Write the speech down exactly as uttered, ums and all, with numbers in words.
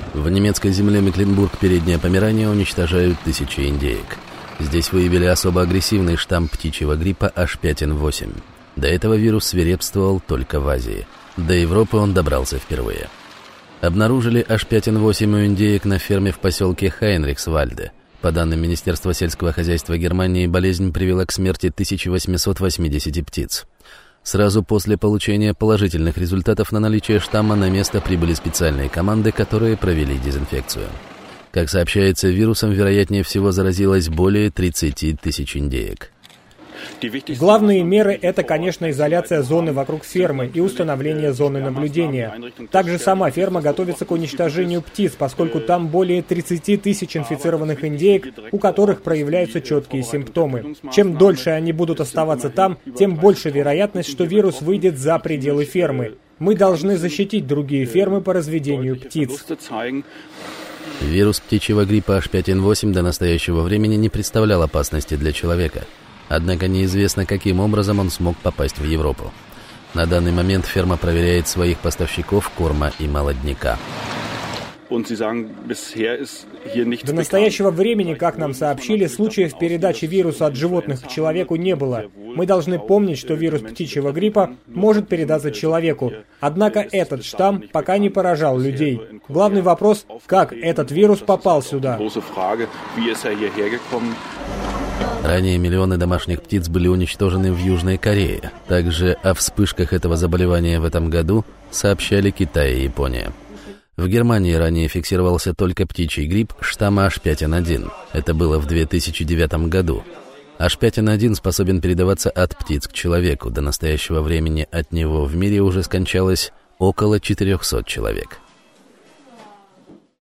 В немецкой земле Мекленбург, Передняя Померания, уничтожают тысячи индеек. Здесь выявили особо агрессивный штамм птичьего гриппа эйч пять эн восемь. До этого вирус свирепствовал только в Азии. До Европы он добрался впервые. Обнаружили эйч пять эн восемь у индеек на ферме в поселке Хайнрихсвальде. По данным Министерства сельского хозяйства Германии, болезнь привела к смерти тысяча восемьсот восемьдесят птиц. Сразу после получения положительных результатов на наличие штамма на место прибыли специальные команды, которые провели дезинфекцию. Как сообщается, вирусом, вероятнее всего, заразилось более тридцати тысяч индеек. Главные меры – это, конечно, изоляция зоны вокруг фермы и установление зоны наблюдения. Также сама ферма готовится к уничтожению птиц, поскольку там более тридцати тысяч инфицированных индеек, у которых проявляются четкие симптомы. Чем дольше они будут оставаться там, тем больше вероятность, что вирус выйдет за пределы фермы. Мы должны защитить другие фермы по разведению птиц. Вирус птичьего гриппа эйч пять эн восемь до настоящего времени не представлял опасности для человека. Однако неизвестно, каким образом он смог попасть в Европу. На данный момент ферма проверяет своих поставщиков корма и молодняка. До настоящего времени, как нам сообщили, случаев передачи вируса от животных к человеку не было. Мы должны помнить, что вирус птичьего гриппа может передаться человеку. Однако этот штамм пока не поражал людей. Главный вопрос, как этот вирус попал сюда. Ранее миллионы домашних птиц были уничтожены в Южной Корее. Также о вспышках этого заболевания в этом году сообщали Китай и Япония. В Германии ранее фиксировался только птичий грипп штамма эйч пять эн один. Это было в две тысячи девятом году. эйч пять эн один способен передаваться от птиц к человеку. До настоящего времени от него в мире уже скончалось около четырехсот человек.